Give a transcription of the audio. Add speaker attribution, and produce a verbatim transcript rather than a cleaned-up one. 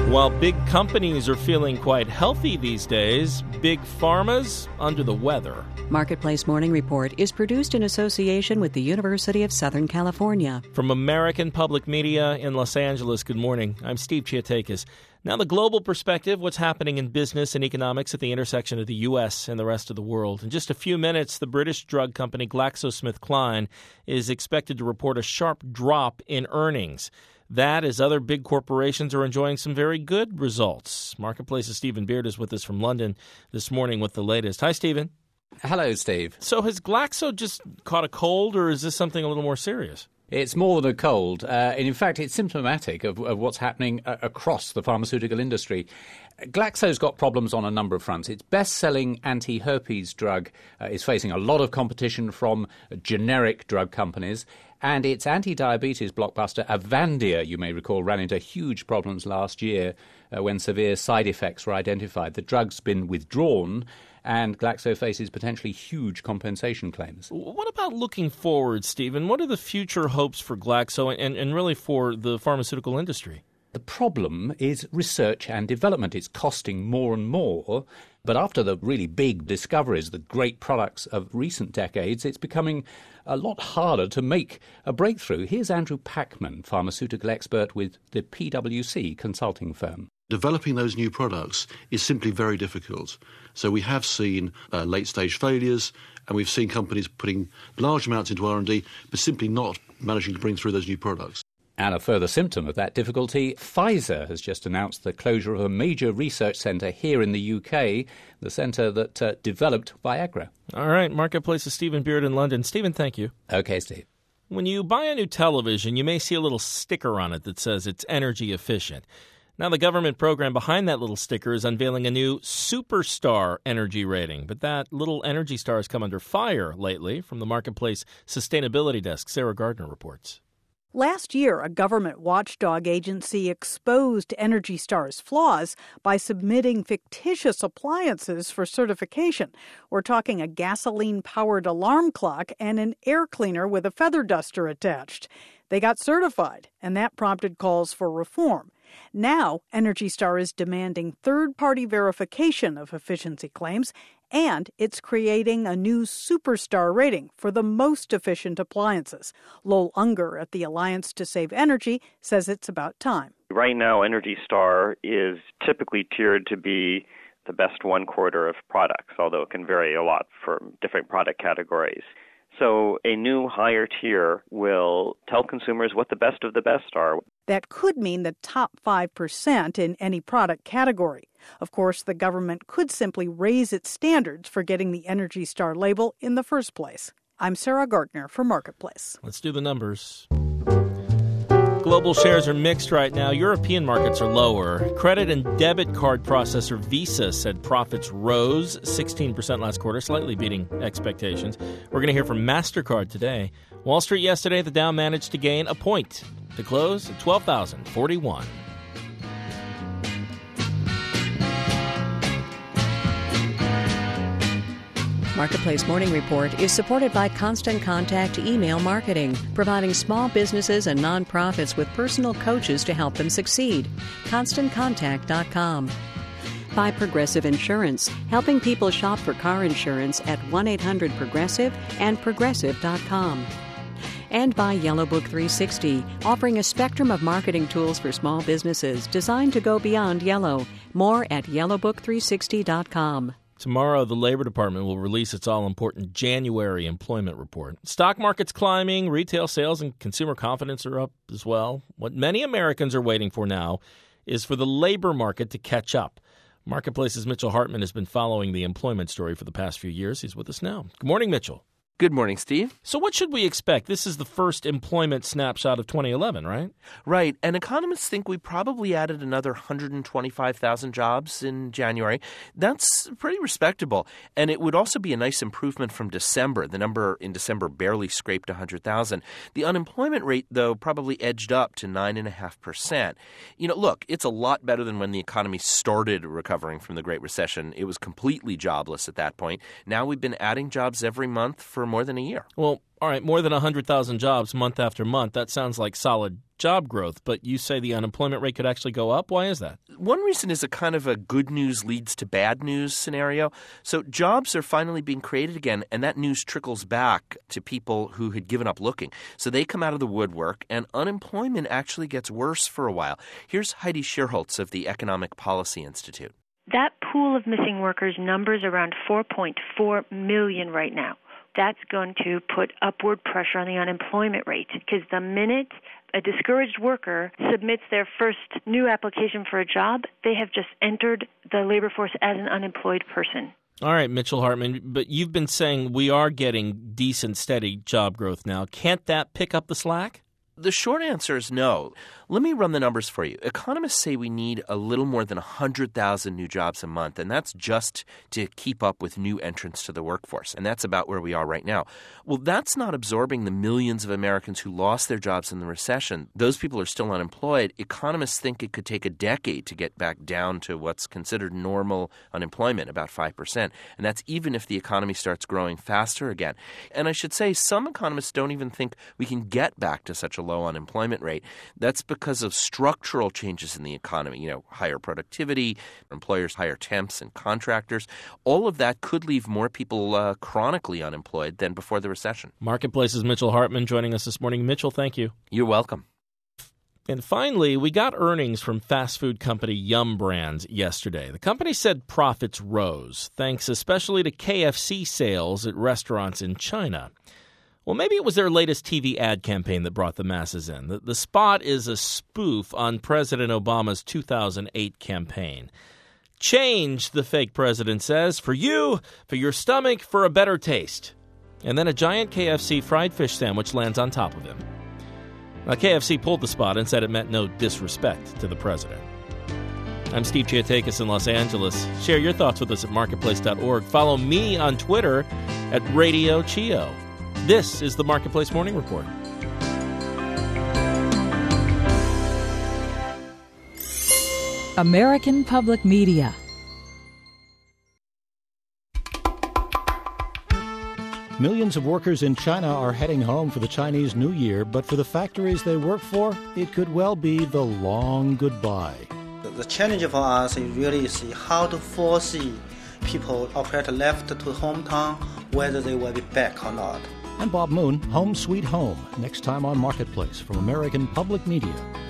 Speaker 1: While big companies are feeling quite healthy these days, big pharma's under the weather.
Speaker 2: Marketplace Morning Report is produced in association with the University of Southern California.
Speaker 1: From American Public Media in Los Angeles, good morning. I'm Steve Chiatakis. Now, the global perspective, what's happening in business and economics at the intersection of the U S and the rest of the world. In just a few minutes, the British drug company GlaxoSmithKline is expected to report a sharp drop in earnings. That, as other big corporations are enjoying some very good results. Marketplace's Stephen Beard is with us from London this morning with the latest. Hi, Stephen.
Speaker 3: Hello, Steve.
Speaker 1: So has Glaxo just caught a cold, or is this something a little more serious?
Speaker 3: It's more than a cold. Uh, and in fact, it's symptomatic of, of what's happening uh, across the pharmaceutical industry. Glaxo's got problems on a number of fronts. Its best-selling anti-herpes drug uh, is facing a lot of competition from generic drug companies. And its anti-diabetes blockbuster Avandia, you may recall, ran into huge problems last year uh, when severe side effects were identified. The drug's been withdrawn, and Glaxo faces potentially huge compensation claims.
Speaker 1: What about looking forward, Stephen? What are the future hopes for Glaxo and, and really for the pharmaceutical industry?
Speaker 3: The problem is research and development. It's costing more and more. But after the really big discoveries, the great products of recent decades, it's becoming a lot harder to make a breakthrough. Here's Andrew Packman, pharmaceutical expert with the P W C consulting firm.
Speaker 4: Developing those new products is simply very difficult. So we have seen uh, late-stage failures, and we've seen companies putting large amounts into R and D, but simply not managing to bring through those new products.
Speaker 3: And a further symptom of that difficulty, Pfizer has just announced the closure of a major research centre here in the U K, the centre that uh, developed Viagra.
Speaker 1: All right, Marketplace's Stephen Beard in London. Stephen, thank you.
Speaker 3: Okay, Steve.
Speaker 1: When you buy a new television, you may see a little sticker on it that says it's energy efficient. Now, the government program behind that little sticker is unveiling a new Superstar energy rating. But that little energy star has come under fire lately. From the Marketplace Sustainability Desk, Sarah Gardner reports.
Speaker 5: Last year, a government watchdog agency exposed Energy Star's flaws by submitting fictitious appliances for certification. We're talking a gasoline-powered alarm clock and an air cleaner with a feather duster attached. They got certified, and that prompted calls for reform. Now, Energy Star is demanding third-party verification of efficiency claims, and it's creating a new Superstar rating for the most efficient appliances. Lowell Unger at the Alliance to Save Energy says it's about time.
Speaker 6: Right now, Energy Star is typically tiered to be the best one quarter of products, although it can vary a lot for different product categories. So a new higher tier will tell consumers what the best of the best are.
Speaker 5: That could mean the top five percent in any product category. Of course, the government could simply raise its standards for getting the Energy Star label in the first place. I'm Sarah Gardner for Marketplace.
Speaker 1: Let's do the numbers. Global shares are mixed right now. European markets are lower. Credit and debit card processor Visa said profits rose sixteen percent last quarter, slightly beating expectations. We're going to hear from MasterCard today. Wall Street yesterday, the Dow managed to gain a point to close at twelve thousand forty-one.
Speaker 2: Marketplace Morning Report is supported by Constant Contact Email Marketing, providing small businesses and nonprofits with personal coaches to help them succeed. constant contact dot com. By Progressive Insurance, helping people shop for car insurance at one eight hundred progressive and progressive dot com. And by Yellow Book three sixty, offering a spectrum of marketing tools for small businesses designed to go beyond yellow. More at yellow book three sixty dot com.
Speaker 1: Tomorrow, the Labor Department will release its all-important January employment report. Stock market's climbing, retail sales and consumer confidence are up as well. What many Americans are waiting for now is for the labor market to catch up. Marketplace's Mitchell Hartman has been following the employment story for the past few years. He's with us now. Good morning, Mitchell.
Speaker 7: Good morning, Steve.
Speaker 1: So what should we expect? This is the first employment snapshot of twenty eleven, right?
Speaker 7: Right. And economists think we probably added another one hundred twenty-five thousand jobs in January. That's pretty respectable. And it would also be a nice improvement from December. The number in December barely scraped one hundred thousand. The unemployment rate, though, probably edged up to nine point five percent. You know, look, it's a lot better than when the economy started recovering from the Great Recession. It was completely jobless at that point. Now we've been adding jobs every month for for more than a year.
Speaker 1: Well, all right, more than one hundred thousand jobs month after month. That sounds like solid job growth, but you say the unemployment rate could actually go up. Why is that?
Speaker 7: One reason is a kind of a good news leads to bad news scenario. So jobs are finally being created again, and that news trickles back to people who had given up looking. So they come out of the woodwork, and unemployment actually gets worse for a while. Here's Heidi Schierholtz of the Economic Policy Institute.
Speaker 8: That pool of missing workers numbers around four point four million right now. That's going to put upward pressure on the unemployment rate, because the minute a discouraged worker submits their first new application for a job, they have just entered the labor force as an unemployed person.
Speaker 1: All right, Mitchell Hartman, but you've been saying we are getting decent, steady job growth now. Can't that pick up the slack?
Speaker 7: The short answer is no. Let me run the numbers for you. Economists say we need a little more than one hundred thousand new jobs a month, and that's just to keep up with new entrants to the workforce, and that's about where we are right now. Well, that's not absorbing the millions of Americans who lost their jobs in the recession. Those people are still unemployed. Economists think it could take a decade to get back down to what's considered normal unemployment, about five percent, and that's even if the economy starts growing faster again. And I should say some economists don't even think we can get back to such a low unemployment rate. That's because of structural changes in the economy, you know, higher productivity, employers hire temps and contractors. All of that could leave more people uh, chronically unemployed than before the recession.
Speaker 1: Marketplace's Mitchell Hartman joining us this morning. Mitchell, thank you.
Speaker 7: You're welcome.
Speaker 1: And finally, we got earnings from fast food company Yum Brands yesterday. The company said profits rose, thanks especially to K F C sales at restaurants in China. Well, maybe it was their latest T V ad campaign that brought the masses in. The, the spot is a spoof on President Obama's two thousand eight campaign. Change, the fake president says, for you, for your stomach, for a better taste. And then a giant K F C fried fish sandwich lands on top of him. Now, K F C pulled the spot and said it meant no disrespect to the president. I'm Steve Chiatakis in Los Angeles. Share your thoughts with us at marketplace dot org. Follow me on Twitter at Radio Chio. This is the Marketplace Morning Report.
Speaker 9: American Public Media.
Speaker 10: Millions of workers in China are heading home for the Chinese New Year, but for the factories they work for, it could well be the long goodbye.
Speaker 11: The challenge for us is really see how to foresee people operate left to hometown, whether they will be back or not.
Speaker 10: I'm Bob Moon, Home Sweet Home, next time on Marketplace from American Public Media.